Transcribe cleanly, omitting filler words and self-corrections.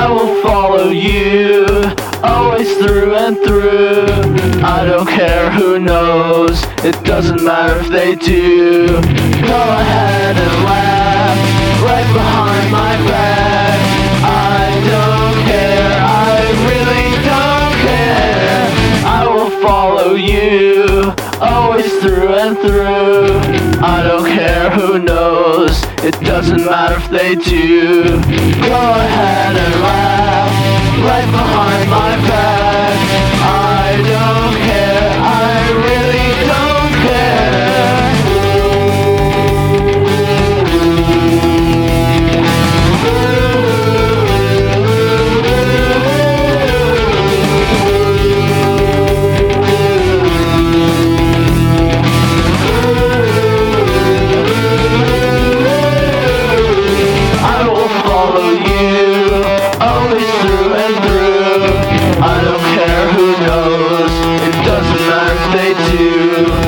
I will follow you, always through and through. I don't care who knows, it doesn't matter if they do. Go ahead and laugh, right behind my back. I don't care, I really don't care. I will follow you, always through and through. I don't care who knows, it doesn't matter if they do. Go ahead and laugh, right behind my back. I don't care, I really don't care. I will follow you, always through and through. I don't care who knows, it doesn't matter if they do.